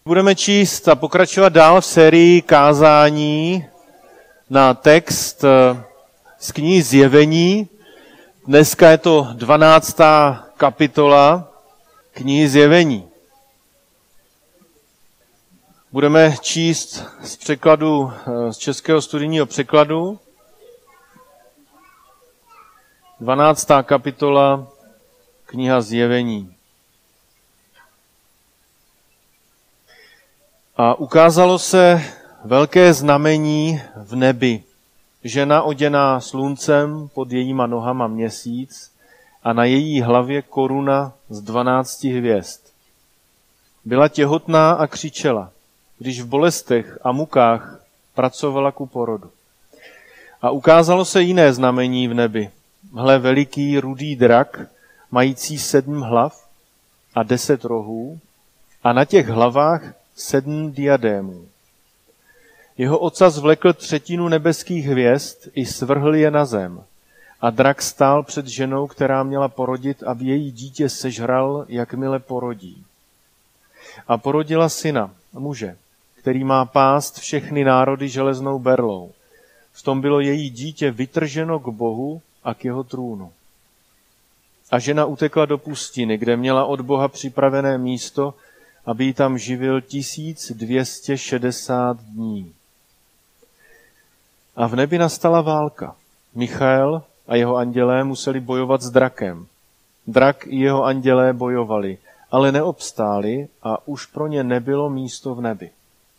Budeme číst a pokračovat dál v sérii kázání na text z knihy Zjevení. Dneska je to 12. kapitola knihy Zjevení. Budeme číst z překladu, z českého studijního překladu. 12. kapitola kniha Zjevení. A ukázalo se velké znamení v nebi. Žena oděná sluncem, pod jejíma nohama měsíc a na její hlavě koruna z 12 hvězd. Byla těhotná a křičela, když v bolestech a mukách pracovala ku porodu. A ukázalo se jiné znamení v nebi. Hle, veliký rudý drak, mající 7 hlav a 10 rohů a na těch hlavách 7 diadémů. Jeho ocas vlekl 1/3 nebeských hvězd i svrhl je na zem. A drak stál před ženou, která měla porodit, aby její dítě sežral, jakmile porodí. A porodila syna, muže, který má pást všechny národy železnou berlou. V tom bylo její dítě vytrženo k Bohu a k jeho trůnu. A žena utekla do pustiny, kde měla od Boha připravené místo, aby ji tam živil 1260 dní. A v nebi nastala válka. Michael a jeho andělé museli bojovat s drakem. Drak i jeho andělé bojovali, ale neobstáli a už pro ně nebylo místo v nebi.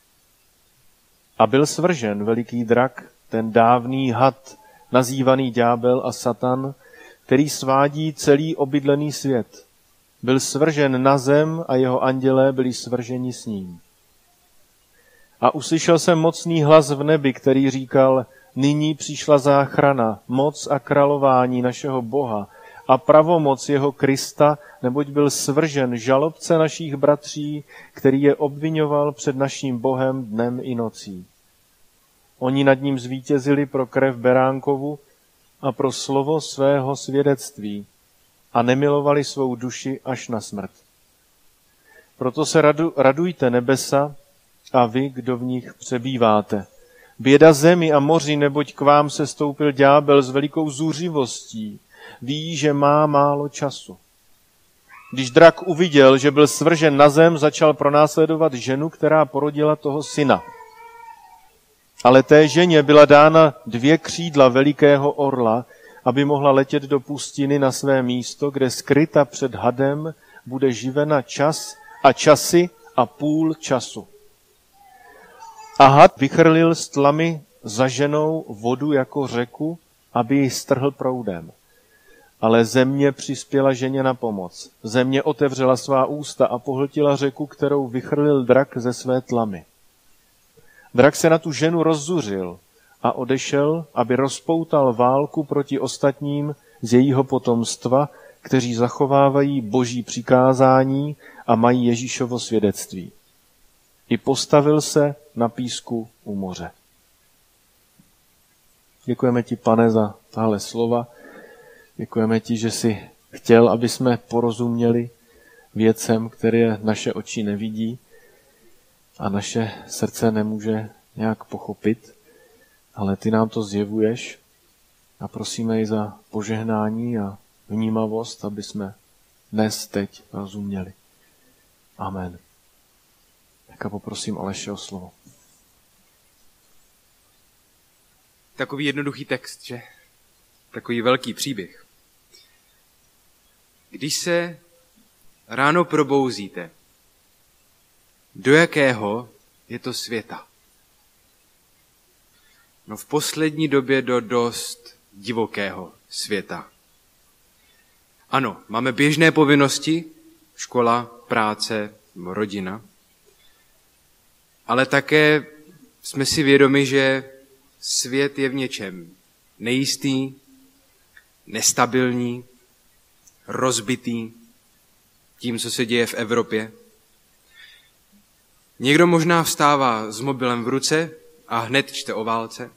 A byl svržen veliký drak, ten dávný had, nazývaný ďábel a Satan, který svádí celý obydlený svět. Byl svržen na zem a jeho andělé byli svrženi s ním. A uslyšel jsem mocný hlas v nebi, který říkal, nyní přišla záchrana, moc a králování našeho Boha a pravomoc jeho Krista, neboť byl svržen žalobce našich bratří, který je obviňoval před naším Bohem dnem i nocí. Oni nad ním zvítězili pro krev beránkovu a pro slovo svého svědectví a nemilovali svou duši až na smrt. Proto se radujte nebesa a vy, kdo v nich přebýváte. Běda zemi a moři, neboť k vám se stoupil ďábel s velikou zuřivostí. Ví, že má málo času. Když drak uviděl, že byl svržen na zem, začal pronásledovat ženu, která porodila toho syna. Ale té ženě byla dána 2 křídla velikého orla, aby mohla letět do pustiny na své místo, kde skryta před hadem bude živena čas a časy a půl času. A had vychrlil z tlamy za ženou vodu jako řeku, aby ji strhl proudem. Ale země přispěla ženě na pomoc. Země otevřela svá ústa a pohltila řeku, kterou vychrlil drak ze své tlamy. Drak se na tu ženu rozzuřil a odešel, aby rozpoutal válku proti ostatním z jejího potomstva, kteří zachovávají Boží přikázání a mají Ježíšovo svědectví. I postavil se na písku u moře. Děkujeme ti, Pane, za tahle slova. Děkujeme ti, že jsi chtěl, aby jsme porozuměli věcem, které naše oči nevidí a naše srdce nemůže nějak pochopit, ale ty nám to zjevuješ a prosíme i za požehnání a vnímavost, aby jsme dnes, teď rozuměli. Amen. Tak a poprosím Aleše o slovo. Takový jednoduchý text, že? Takový velký příběh. Když se ráno probouzíte, do jakého je to světa? No v poslední době do dost divokého světa. Ano, máme běžné povinnosti, škola, práce, rodina, ale také jsme si vědomi, že svět je v něčem nejistý, nestabilní, rozbitý tím, co se děje v Evropě. Někdo možná vstává s mobilem v ruce a hned čte o válce.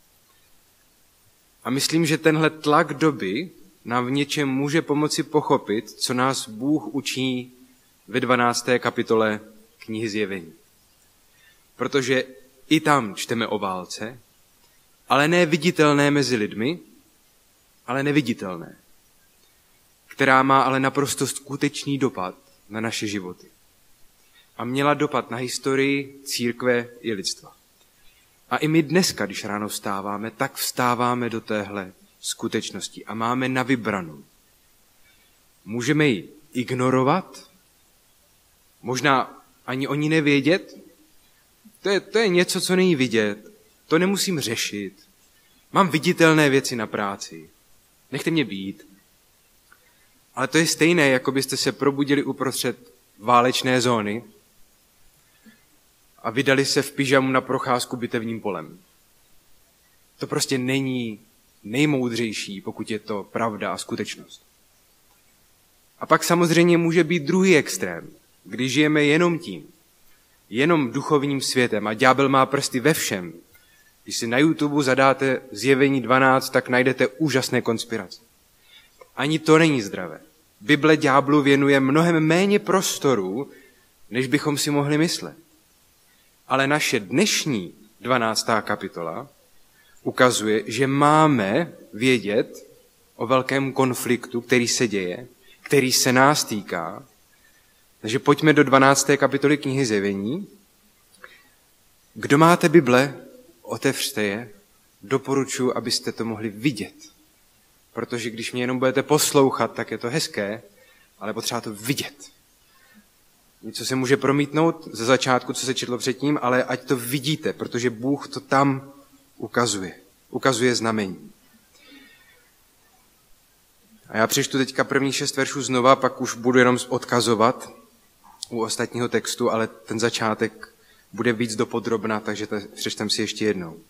A myslím, že tenhle tlak doby nám v něčem může pomoci pochopit, co nás Bůh učí ve 12. kapitole knihy Zjevení. Protože i tam čteme o válce, ale ne viditelné mezi lidmi, ale neviditelné, která má ale naprosto skutečný dopad na naše životy. A měla dopad na historii církve i lidstva. A i my dneska, když ráno vstáváme, tak vstáváme do téhle skutečnosti a máme na vybranou. Můžeme ji ignorovat, možná ani o ní nevědět. To je něco, co není vidět. To nemusím řešit. Mám viditelné věci na práci. Nechte mě být. Ale to je stejné, jako byste se probudili uprostřed válečné zóny a vydali se v pyžamu na procházku bitevním polem. To prostě není nejmoudřejší, pokud je to pravda a skutečnost. A pak samozřejmě může být druhý extrém, když žijeme jenom tím, jenom duchovním světem a ďábel má prsty ve všem. Když si na YouTube zadáte Zjevení 12, tak najdete úžasné konspirace. Ani to není zdravé. Bible ďáblu věnuje mnohem méně prostoru, než bychom si mohli myslet. Ale naše dnešní 12. kapitola ukazuje, že máme vědět o velkém konfliktu, který se děje, který se nás týká. Takže pojďme do 12. kapitoly knihy Zjevení. Kdo máte Bible, otevřte je. Doporučuji, abyste to mohli vidět. Protože když mě jenom budete poslouchat, tak je to hezké, ale potřeba to vidět. Něco se může promítnout ze začátku, co se četlo předtím, ale ať to vidíte, protože Bůh to tam ukazuje. Ukazuje znamení. A já přečtu teďka prvních 6 veršů znova, pak už budu jenom odkazovat u ostatního textu, ale ten začátek bude víc dopodrobna, takže to přečtem si ještě jednou.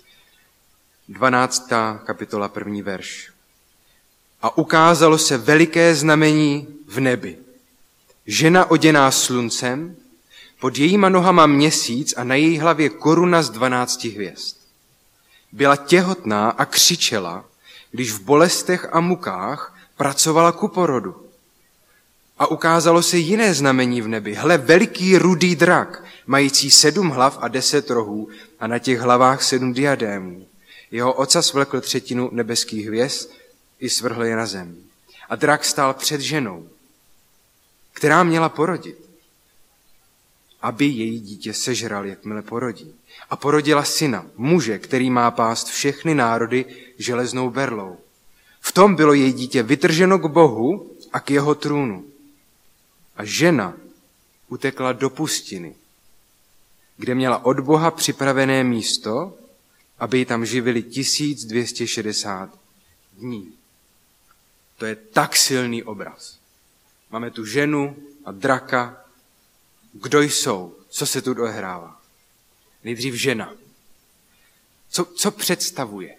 12. kapitola, 1. verš. A ukázalo se veliké znamení v nebi. Žena oděná sluncem, pod jejíma nohama měsíc a na její hlavě koruna z 12 hvězd. Byla těhotná a křičela, když v bolestech a mukách pracovala ku porodu. A ukázalo se jiné znamení v nebi. Hle, veliký rudý drak, mající 7 hlav a 10 rohů a na těch hlavách 7 diadémů. Jeho ocas vlekl 1/3 nebeských hvězd i svrhl je na zem. A drak stál před ženou, která měla porodit, aby její dítě sežral, jakmile porodí. A porodila syna, muže, který má pást všechny národy železnou berlou. V tom bylo její dítě vytrženo k Bohu a k jeho trůnu. A žena utekla do pustiny, kde měla od Boha připravené místo, aby ji tam živili 1260 dní. To je tak silný obraz. Máme tu ženu a draka. Kdo jsou? Co se tu odehrává? Nejdřív žena. Co představuje?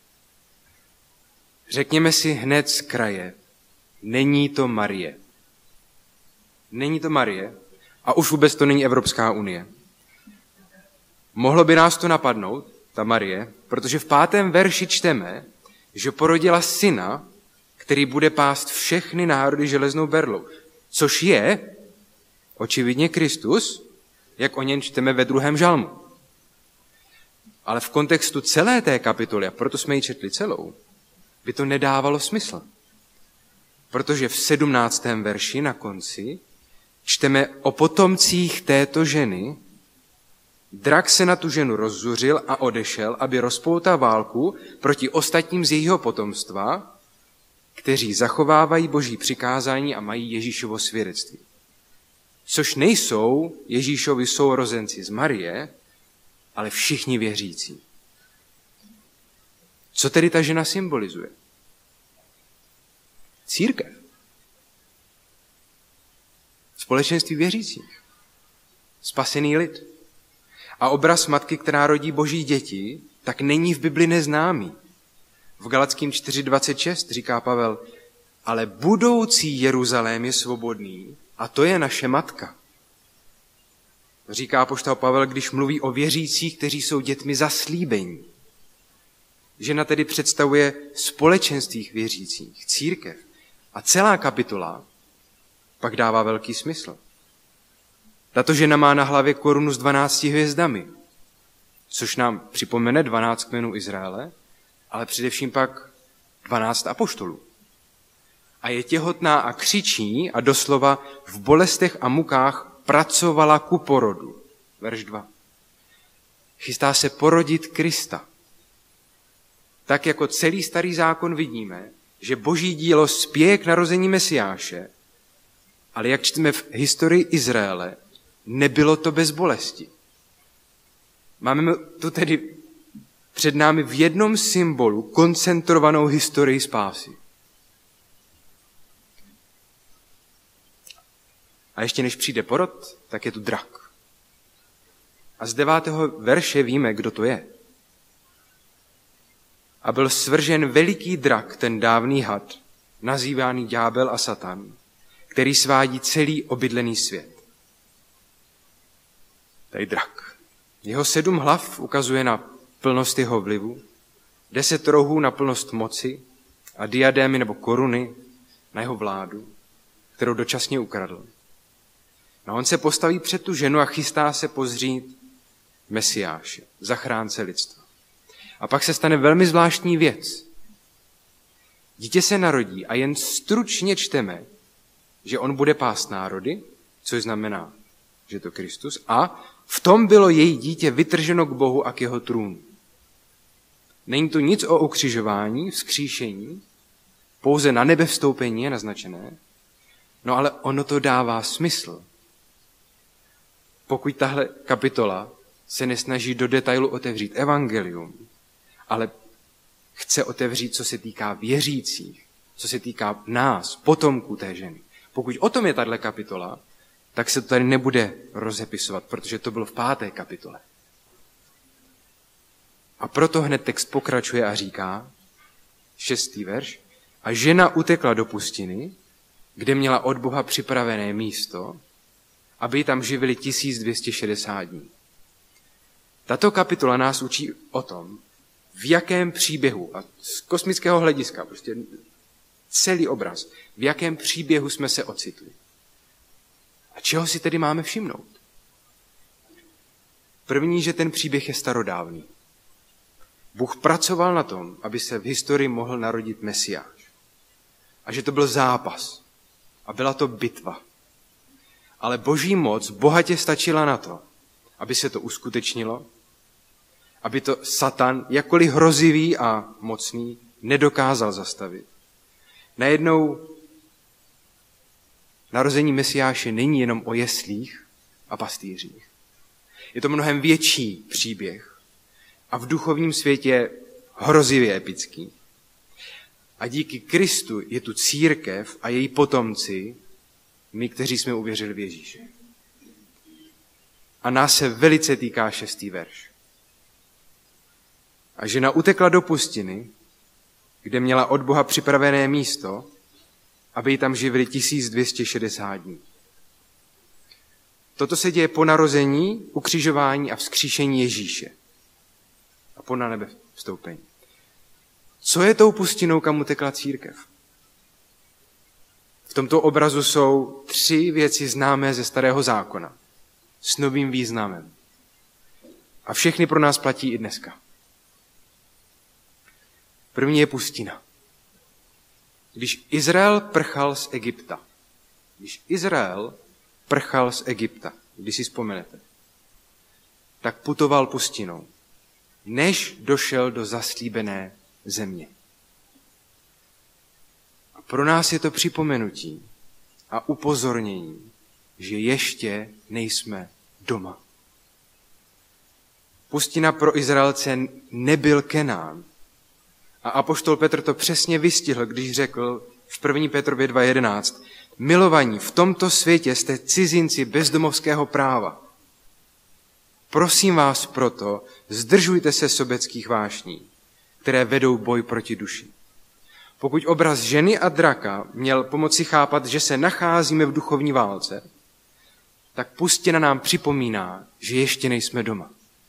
Řekněme si hned z kraje. Není to Marie. Není to Marie a už vůbec to není Evropská unie. Mohlo by nás to napadnout, ta Marie, protože v 5. verši čteme, že porodila syna, který bude pást všechny národy železnou berlou. Což je očividně Kristus, jak o něm čteme ve 2. žalmu. Ale v kontextu celé té kapitoly, a proto jsme ji četli celou, by to nedávalo smysl. Protože v 17. verši na konci čteme o potomcích této ženy. Drak se na tu ženu rozzuřil a odešel, aby rozpoutal válku proti ostatním z jejího potomstva, kteří zachovávají Boží přikázání a mají Ježíšovo svědectví. Což nejsou Ježíšovi sourozenci z Marie, ale všichni věřící. Co tedy ta žena symbolizuje? Církev. Společenství věřících. Spasený lid. A obraz matky, která rodí Boží děti, tak není v Bibli neznámý. V Galackým 4.26 říká Pavel, ale budoucí Jeruzalém je svobodný a to je naše matka. Říká apoštol Pavel, když mluví o věřících, kteří jsou dětmi zaslíbení. Žena tedy představuje společenství věřících, církev. A celá kapitola pak dává velký smysl. Tato žena má na hlavě korunu s 12 hvězdami, což nám připomene 12 kmenů Izraele, ale především pak 12 apoštolů. A je těhotná a křičí a doslova v bolestech a mukách pracovala ku porodu. Verš 2. Chystá se porodit Krista. Tak jako celý starý zákon vidíme, že boží dílo spěje k narození Mesiáše, ale jak čteme v historii Izraele, nebylo to bez bolesti. Máme tu tedy před námi v jednom symbolu koncentrovanou historii spásy. A ještě než přijde porod, tak je tu drak. A z 9. verše víme, kdo to je. A byl svržen veliký drak, ten dávný had, nazývaný ďábel a Satan, který svádí celý obydlený svět. Tady drak. Jeho 7 hlav ukazuje na plnost jeho vlivu, 10 rohů na plnost moci a diadémy nebo koruny na jeho vládu, kterou dočasně ukradl. No on se postaví před tu ženu a chystá se pozřít Mesiáše, zachránce lidstva. A pak se stane velmi zvláštní věc. Dítě se narodí a jen stručně čteme, že on bude pást národy, což znamená, že to Kristus, a v tom bylo její dítě vytrženo k Bohu a k jeho trůnu. Není tu nic o ukřižování, vzkříšení, pouze na nebe vstoupení je naznačené, no ale ono to dává smysl. Pokud tahle kapitola se nesnaží do detailu otevřít evangelium, ale chce otevřít, co se týká věřících, co se týká nás, potomků té ženy. Pokud o tom je tahle kapitola, tak se to tady nebude rozepisovat, protože to bylo v 5. kapitole. A proto hned text pokračuje a říká, 6. verš, a žena utekla do pustiny, kde měla od Boha připravené místo, aby ji tam živili 1260 dní. Tato kapitola nás učí o tom, v jakém příběhu, a z kosmického hlediska, prostě celý obraz, v jakém příběhu jsme se ocitli. A čeho si tedy máme všimnout? První, že ten příběh je starodávný. Bůh pracoval na tom, aby se v historii mohl narodit Mesiáš. A že to byl zápas. A byla to bitva. Ale boží moc bohatě stačila na to, aby se to uskutečnilo, aby to Satan, jakkoliv hrozivý a mocný, nedokázal zastavit. Najednou narození Mesiáše není jenom o jeslích a pastýřích. Je to mnohem větší příběh a v duchovním světě hrozivě epický. A díky Kristu je tu církev a její potomci, my, kteří jsme uvěřili v Ježíše. A nás se velice týká 6. verš. A žena utekla do pustiny, kde měla od Boha připravené místo, aby ji tam živili 1260 dní. Toto se děje po narození, ukřižování a vzkříšení Ježíše. A po na nebe vstoupení. Co je tou pustinou, kam utekla církev? V tomto obrazu jsou 3 věci známé ze Starého zákona s novým významem. A všechny pro nás platí i dneska. První je pustina. Když Izrael prchal z Egypta, když si vzpomenete, tak putoval pustinou, než došel do zaslíbené země. A pro nás je to připomenutí a upozornění, že ještě nejsme doma. Pustina pro Izraelce nebyl Kenán. A apoštol Petr to přesně vystihl, když řekl v 1. Petrově 2.11. Milovaní, v tomto světě jste cizinci bezdomovského práva. Prosím vás proto, zdržujte se sobeckých vášní, které vedou boj proti duši. Pokud obraz ženy a draka měl pomoci chápat, že se nacházíme v duchovní válce, tak pustina nám připomíná, že ještě nejsme doma.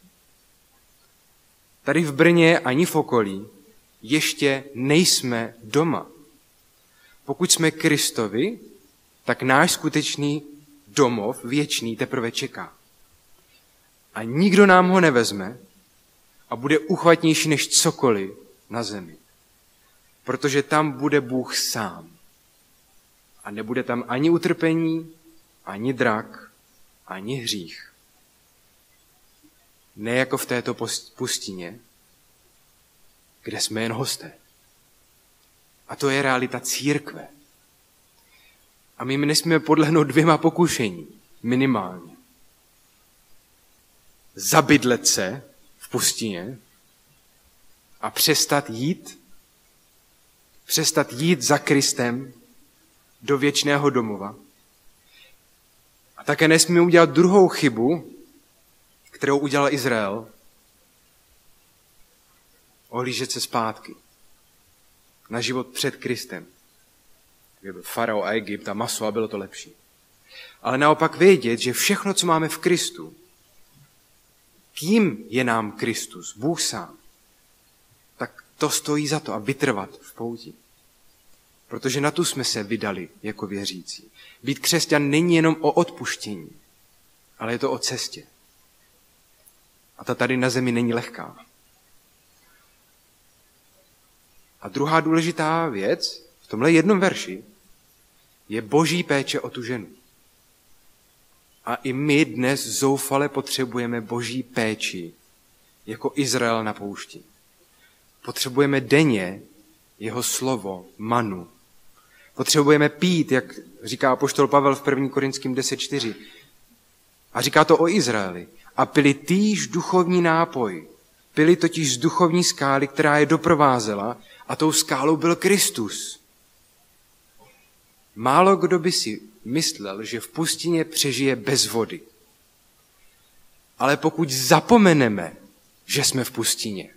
Tady v Brně ani v okolí ještě nejsme doma. Pokud jsme Kristovi, tak náš skutečný domov věčný teprve čeká. A nikdo nám ho nevezme a bude uchvatnější než cokoliv na zemi. Protože tam bude Bůh sám. A nebude tam ani utrpení, ani drak, ani hřích. Ne jako v této pustině, kde jsme jen hosté. A to je realita církve. A my nesmíme podlehnout 2 pokušení, minimálně. Zabydlet se v pustině a přestat jít za Kristem do věčného domova. A také nesmíme udělat druhou chybu, kterou udělal Izrael, ohlížet se zpátky na život před Kristem. Byl farao a Egypt a maso a bylo to lepší. Ale naopak vědět, že všechno, co máme v Kristu, kým je nám Kristus, Bůh sám, tak to stojí za to a vytrvat v pouti. Protože na tu jsme se vydali jako věřící. Být křesťan není jenom o odpuštění, ale je to o cestě. A ta tady na zemi není lehká. A druhá důležitá věc v tomhle jednom verši je boží péče o tu ženu. A i my dnes zoufale potřebujeme boží péči, jako Izrael na poušti. Potřebujeme denně jeho slovo, manu. Potřebujeme pít, jak říká apoštol Pavel v 1. Korinským 10.4. A říká to o Izraeli. A pili týž duchovní nápoj. Pili totiž z duchovní skály, která je doprovázela, a tou skálou byl Kristus. Málo kdo by si myslel, že v pustině přežije bez vody. Ale pokud zapomeneme, že jsme v pustině,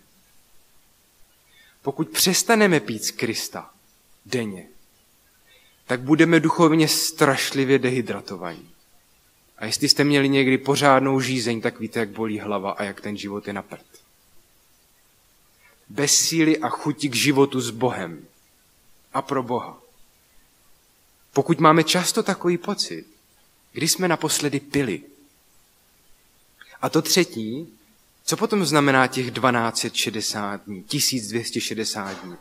pokud přestaneme pít z Krista denně, tak budeme duchovně strašlivě dehydratovaní. A jestli jste měli někdy pořádnou žízeň, tak víte, jak bolí hlava a jak ten život je na prd. Bez síly a chuti k životu s Bohem a pro Boha. Pokud máme často takový pocit, kdy jsme naposledy pili. A to třetí, co potom znamená těch 1260 dní, 1260 dní?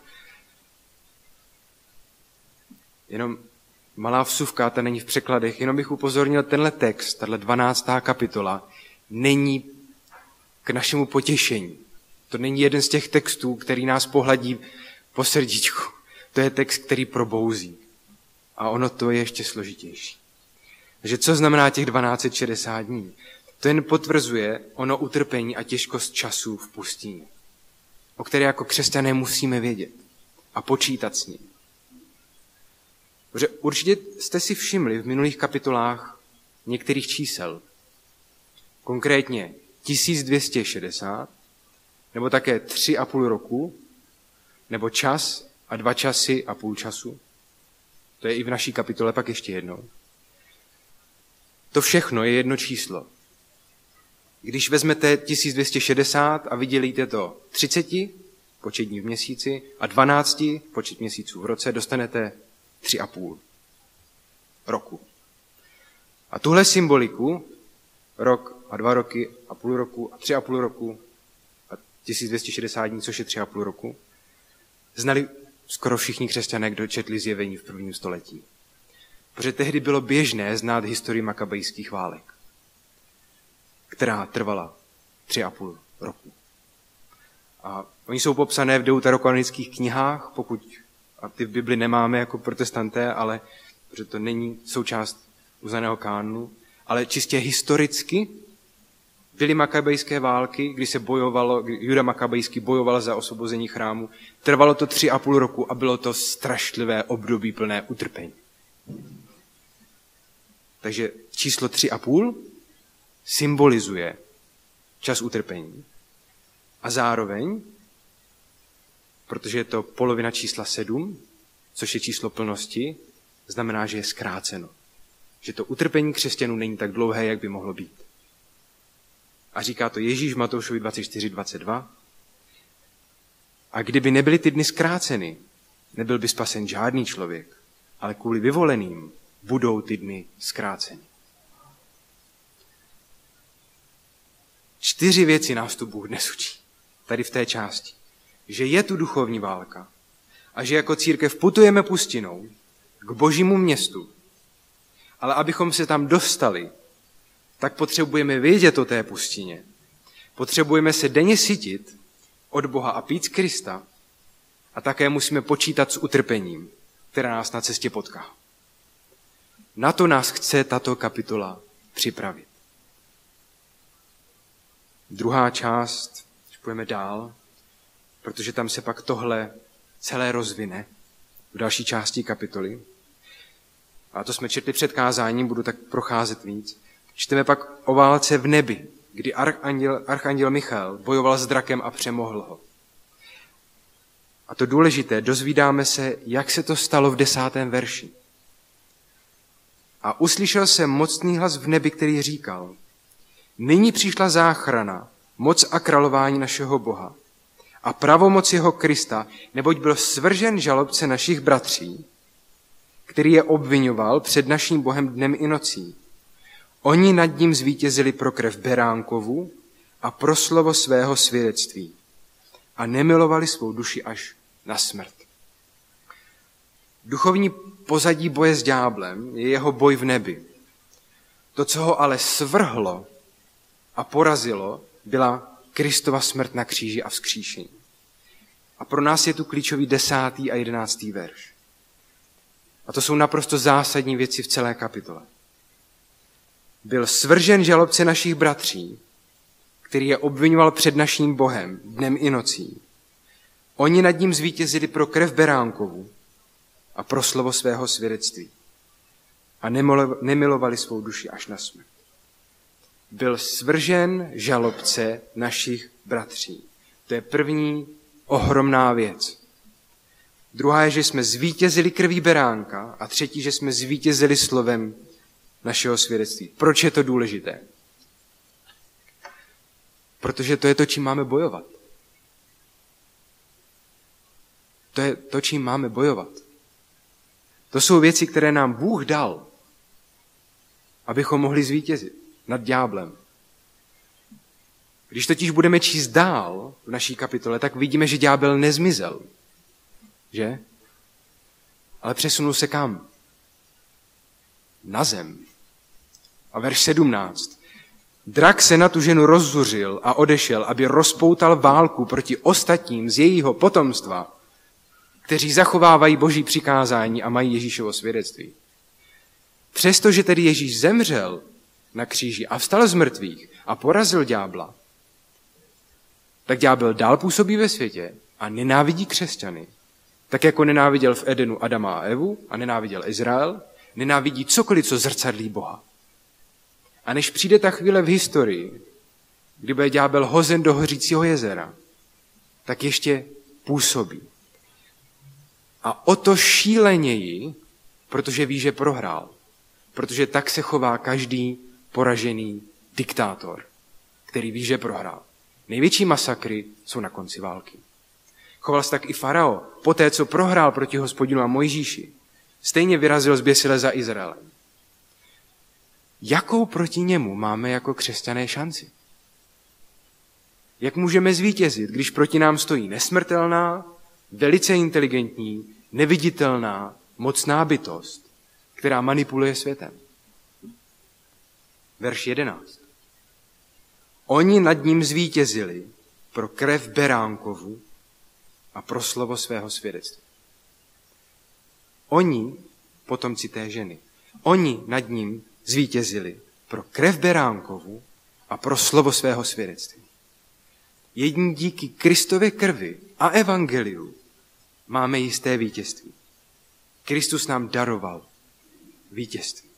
Jenom malá vsuvka, ta není v překladech, jenom bych upozornil, tenhle text, tahle 12. kapitola, není k našemu potěšení. To není jeden z těch textů, který nás pohladí po srdíčku. To je text, který probouzí. A ono to je ještě složitější. Takže co znamená těch 1260 dní? To jen potvrzuje ono utrpení a těžkost času v pustině, o které jako křesťané musíme vědět a počítat s ním. Protože určitě jste si všimli v minulých kapitolách některých čísel. Konkrétně 1260, nebo také 3,5 roku, nebo čas a 2 časy a půl času. To je i v naší kapitole pak ještě jednou. To všechno je jedno číslo. Když vezmete 1260 a vydělíte to 30, počet dní v měsíci, a 12, počet měsíců v roce, dostanete 3,5 roku. A tuhle symboliku, rok a 2 roky a půl roku a 3,5 roku a 1260 dní, což je 3,5 roku, znali skoro všichni křesťané, kdo četli Zjevení v 1. století. Protože tehdy bylo běžné znát historii makabejských válek, která trvala 3,5 roku. A oni jsou popsané v deuterokanonických knihách, a ty v Bibli nemáme jako protestanté, ale protože to není součást uznaného kánonu, ale čistě historicky byly makabejské války, kdy se bojovalo, kdy Juda Makabejský bojoval za osvobození chrámu. Trvalo to 3,5 roku a bylo to strašlivé období plné utrpení. Takže číslo 3,5 symbolizuje čas utrpení. A zároveň, protože je to polovina čísla 7, což je číslo plnosti, znamená, že je zkráceno. Že to utrpení křesťanů není tak dlouhé, jak by mohlo být. A říká to Ježíš Matoušovi 24:22. A kdyby nebyly ty dny zkráceny, nebyl by spasen žádný člověk, ale kvůli vyvoleným budou ty dny zkráceny. 4 věci nás tu Bůh dnes učí. Tady v té části. Že je tu duchovní válka a že jako církev putujeme pustinou k Božímu městu. Ale abychom se tam dostali, tak potřebujeme vědět o té pustině. Potřebujeme se denně sytit od Boha a pít z Krista a také musíme počítat s utrpením, které nás na cestě potká. Na to nás chce tato kapitola připravit. Druhá část, když půjdeme dál, protože tam se pak tohle celé rozvine v další části kapitoly. A to jsme četli před kázáním, budu tak procházet víc. Čteme pak o válce v nebi, kdy archanděl Michael bojoval s drakem a přemohl ho. A to důležité, dozvídáme se, jak se to stalo v 10. verši. A uslyšel jsem mocný hlas v nebi, který říkal: Nyní přišla záchrana, moc a králování našeho Boha a pravomoc jeho Krista, neboť byl svržen žalobce našich bratří, který je obvinoval před naším Bohem dnem i nocí. Oni nad ním zvítězili pro krev beránkovu a pro slovo svého svědectví a nemilovali svou duši až na smrt. Duchovní pozadí boje s ďáblem je jeho boj v nebi. To, co ho ale svrhlo a porazilo, byla Kristova smrt na kříži a vzkříšení. A pro nás je tu klíčový 10. a 11. verš. A to jsou naprosto zásadní věci v celé kapitole. Byl svržen žalobce našich bratří, který je obvinoval před naším Bohem dnem i nocí. Oni nad ním zvítězili pro krev beránkovu a pro slovo svého svědectví a nemilovali svou duši až na smrt. Byl svržen žalobce našich bratří. To je první ohromná věc. Druhá je, že jsme zvítězili krví beránka a třetí, že jsme zvítězili slovem našeho svědectví. Proč je to důležité? Protože to je to, čím máme bojovat. To je to, čím máme bojovat. To jsou věci, které nám Bůh dal, abychom mohli zvítězit nad ďáblem. Když totiž budeme číst dál v naší kapitole, tak vidíme, že ďábel nezmizel. Že? Ale přesunul se kam? Na zem. A verš 17. Drak se na tu ženu rozzuřil a odešel, aby rozpoutal válku proti ostatním z jejího potomstva, kteří zachovávají Boží přikázání a mají Ježíšovo svědectví. Přestože tedy Ježíš zemřel na kříži a vstal z mrtvých a porazil ďábla, tak ďábel dál působí ve světě a nenávidí křesťany. Tak jako nenáviděl v Edenu Adama a Evu a nenáviděl Izrael, nenávidí cokoliv, co zrcadlí Boha. A než přijde ta chvíle v historii, kdy bude ďábel hozen do hořícího jezera, tak ještě působí. A o to šíleněji, protože ví, že prohrál. Protože tak se chová každý poražený diktátor, který ví, že prohrál. Největší masakry jsou na konci války. Choval se tak i farao, poté, co prohrál proti Hospodinu a Mojžíši. Stejně vyrazil zběsile za Izraelem. Jakou proti němu máme jako křesťané šanci? Jak můžeme zvítězit, když proti nám stojí nesmrtelná, velice inteligentní, neviditelná, mocná bytost, která manipuluje světem? Verš 11. Oni nad ním zvítězili pro krev beránkovu a pro slovo svého svědectví. Oni, potomci té ženy, oni nad ním zvítězili pro krev beránkovu a pro slovo svého svědectví. Jedině díky Kristově krvi a evangeliu máme jisté vítězství. Kristus nám daroval vítězství.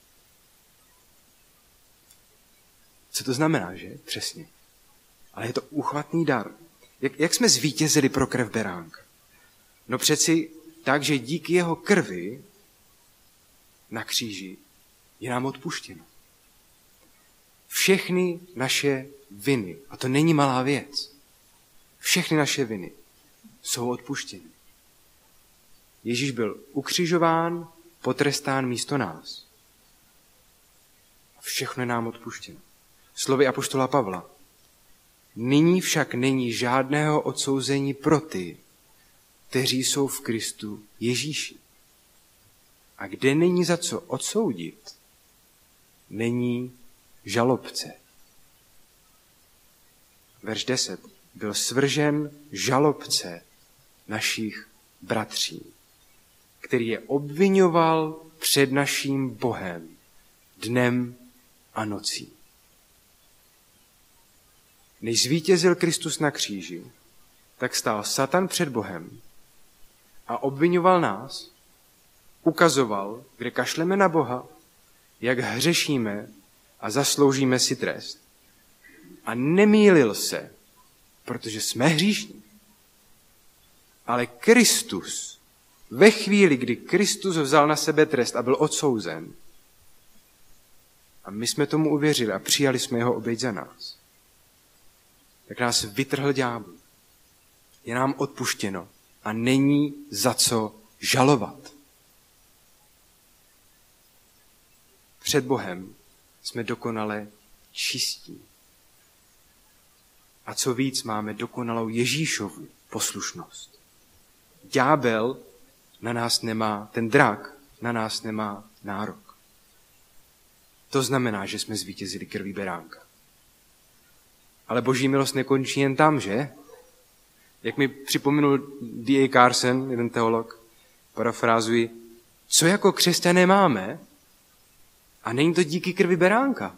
Co to znamená, že? Přesně. Ale je to úchvatný dar. Jak jsme zvítězili pro krev beránka? No přeci tak, že díky jeho krvi na kříži je nám odpuštěno. Všechny naše viny, a to není malá věc, všechny naše viny jsou odpuštěny. Ježíš byl ukřižován, potrestán místo nás. Všechno je nám odpuštěno. Slovy apoštola Pavla. Nyní však není žádného odsouzení pro ty, kteří jsou v Kristu Ježíši. A kde není za co odsoudit, není žalobce. Verš 10. Byl svržen žalobce našich bratří, který je obvinoval před naším Bohem dnem a nocí. Než zvítězil Kristus na kříži, tak stál Satan před Bohem a obvinoval nás, ukazoval, kde kašleme na Boha, jak hřešíme a zasloužíme si trest. A nemýlil se, protože jsme hříšní. Ale Kristus, ve chvíli, kdy Kristus vzal na sebe trest a byl odsouzen, a my jsme tomu uvěřili a přijali jsme jeho oběť za nás, tak nás vytrhl ďábel. Je nám odpuštěno a není za co žalovat. Před Bohem jsme dokonale čistí. A co víc, máme dokonalou Ježíšovu poslušnost. Ďábel na nás nemá, ten drak na nás nemá nárok. To znamená, že jsme zvítězili krví beránka. Ale boží milost nekončí jen tam, že? Jak mi připomenul D.A. Carson, jeden teolog, parafrázuji, co jako křesťané máme, a není to díky krvi beránka.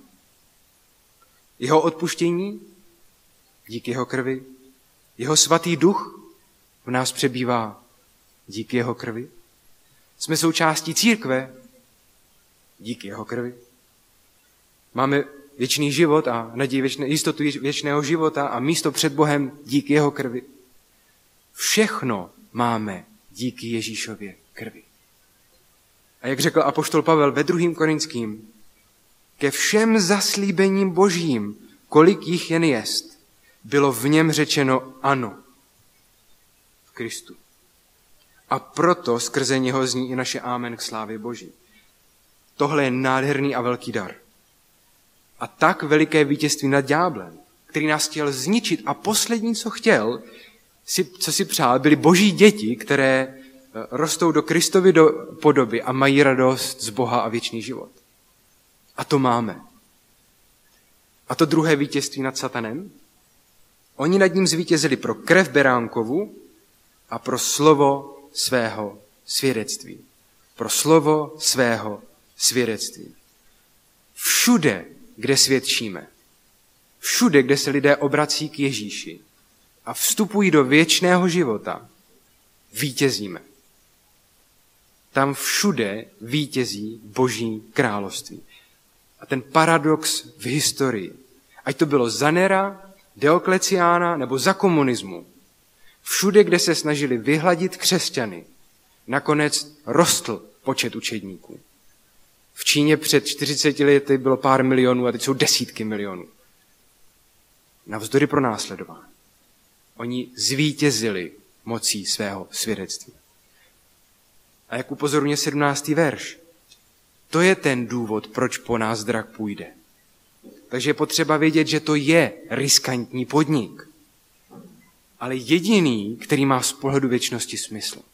Jeho odpuštění, díky jeho krvi, jeho svatý duch v nás přebývá díky jeho krvi. Jsme součástí církve díky jeho krvi. Máme věčný život a naději jistotu věčného života a místo před Bohem díky jeho krvi. Všechno máme díky Ježíšově krvi. A jak řekl apoštol Pavel ve 2. Korinským, ke všem zaslíbením božím, kolik jich jen jest, bylo v něm řečeno ano v Kristu. A proto skrze něho zní i naše amen k slávě Boží. Tohle je nádherný a velký dar. A tak veliké vítězství nad ďáblem, který nás chtěl zničit a poslední, co chtěl, co si přál, byly boží děti, které rostou do Kristovy podoby a mají radost z Boha a věčný život. A to máme. A to druhé vítězství nad satanem? Oni nad ním zvítězili pro krev beránkovu a pro slovo svého svědectví. Pro slovo svého svědectví. Všude, kde svědčíme, všude, kde se lidé obrací k Ježíši a vstupují do věčného života, vítězíme. Tam všude vítězí Boží království. A ten paradox v historii, ať to bylo za Nera, Diokleciána nebo za komunismu, všude, kde se snažili vyhladit křesťany, nakonec rostl počet učedníků. V Číně před 40 lety bylo pár milionů a teď jsou desítky milionů. Navzdory pronásledování. Oni zvítězili mocí svého svědectví. A jak upozorňuje 17. verš, to je ten důvod, proč po nás drak půjde. Takže je potřeba vědět, že to je riskantní podnik. Ale jediný, který má z pohledu věčnosti smysl.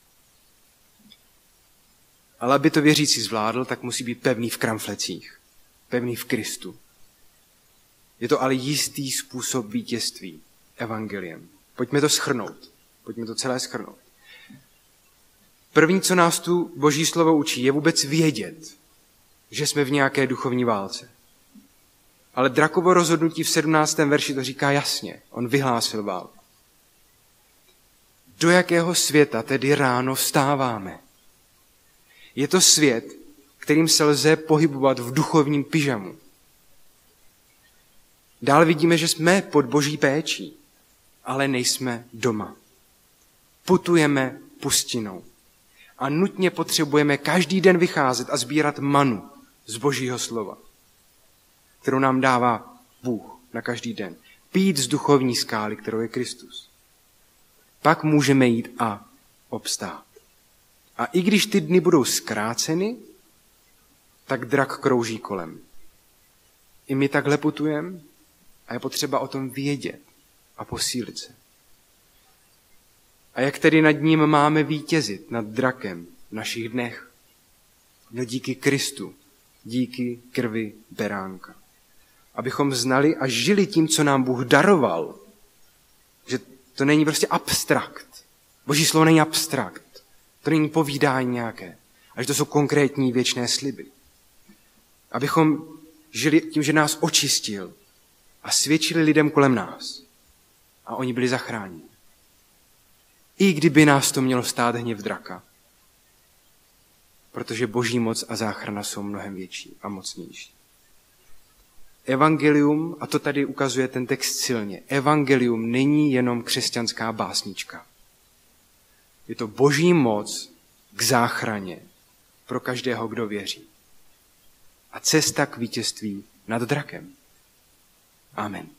Ale aby to věřící zvládl, tak musí být pevný v kramflecích. Pevný v Kristu. Je to ale jistý způsob vítězství evangeliem. Pojďme to shrnout. Pojďme to celé shrnout. První, co nás tu Boží slovo učí, je vůbec vědět, že jsme v nějaké duchovní válce. Ale drakovo rozhodnutí v 17. verši to říká jasně. On vyhlásil válku. Do jakého světa tedy ráno vstáváme? Je to svět, kterým se lze pohybovat v duchovním pyžamu. Dál vidíme, že jsme pod Boží péčí, ale nejsme doma. Putujeme pustinou a nutně potřebujeme každý den vycházet a sbírat manu z Božího slova, kterou nám dává Bůh na každý den. Pít z duchovní skály, kterou je Kristus. Pak můžeme jít a obstát. A i když ty dny budou zkráceny, tak drak krouží kolem. I my takhle putujeme a je potřeba o tom vědět. a posílit se. A jak tedy nad ním máme vítězit, nad drakem v našich dnech? No díky Kristu, díky krvi beránka. Abychom znali a žili tím, co nám Bůh daroval. Že to není prostě abstrakt. Boží slovo není abstrakt. To není povídání nějaké. Ale že to jsou konkrétní věčné sliby. Abychom žili tím, že nás očistil a svědčili lidem kolem nás. A oni byli zachráněni. I kdyby nás to mělo stát hněv draka. Protože Boží moc a záchrana jsou mnohem větší a mocnější. Evangelium, a to tady ukazuje ten text silně, evangelium není jenom křesťanská básnička. Je to Boží moc k záchraně pro každého, kdo věří. A cesta k vítězství nad drakem. Amen.